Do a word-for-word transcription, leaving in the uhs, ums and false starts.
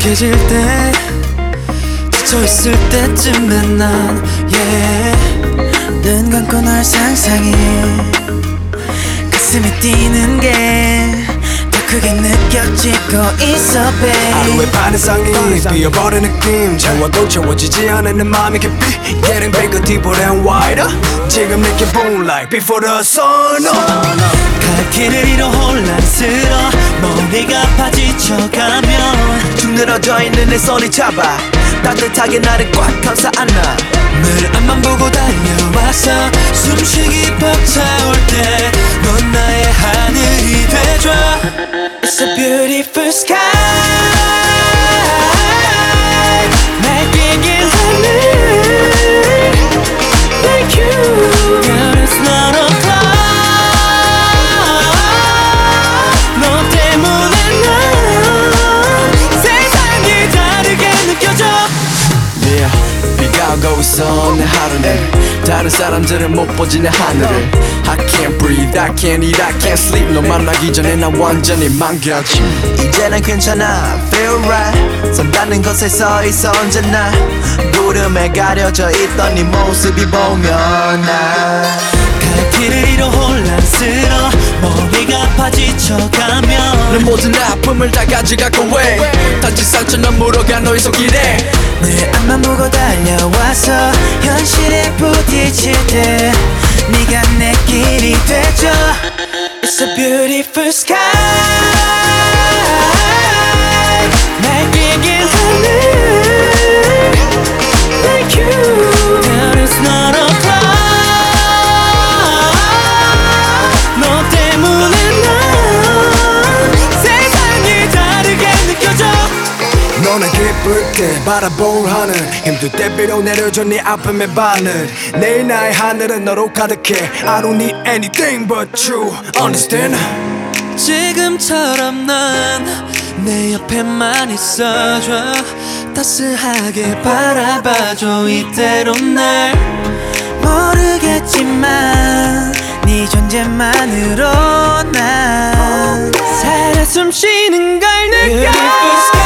익숙해질 때 지쳐있을 때쯤에 난 yeah. 눈 감고 널 상상해 가슴이 뛰는 게 더 크게 느껴지고 있어 babe. 하루의 반 이상이 비어버린 느낌 채워도 채워지지 않는 내 맘이 깊이 Getting bigger, deeper and wider 지금 내게 boom like before the sun up. 갈 길을 잃어 혼란스러워 머리가 파지쳐가면 쭉 늘어져 있는 내 손이 잡아 따뜻하게 나를 꽉 감싸 안아 늘 앞만 보고 달려와서 숨쉬기 벅차올 때 넌 나의 하늘이 돼줘 It's a beautiful sky 날개길 하늘 Like you Girl it's not a cloud 너 때문에 난 세상이 다르게 느껴져 Yeah, 비가 오고 있어 내 하루는 다른 사람들은 못 보지 내 하늘을 I can't breathe, I can't eat, I can't sleep 너 만나기 전에 난 완전히 망가짐 이제는 괜찮아, feel right 선닿는 곳에 서 있어 언제나 구름에 가려져 있던 네 모습이 보면 나 갈 길을 잃어 혼란스러워 머리가 파지쳐가면 내 모든 아픔을 다 가져가고 왜 단지 상처는 물어가 너의 손길에 늘 앞만 보고 달려와서 현실에 부딪힐 때 네가 내 길이 되줘 It's a beautiful sky 날개길 하늘 Like you There is not a cloud 너 때문에 난 세상이 다르게 느껴져 너는 기쁠 때 바라볼 하늘 힘들 때 비로 내려줘 네 아픔의 바늘 내일 나의 하늘은 너로 가득해 I don't need anything but you Understand? 지금처럼 난 내 옆에만 있어줘 따스하게 바라봐줘 이대로 날 모르겠지만 네 존재만으로 난 살아 숨쉬는 걸 느껴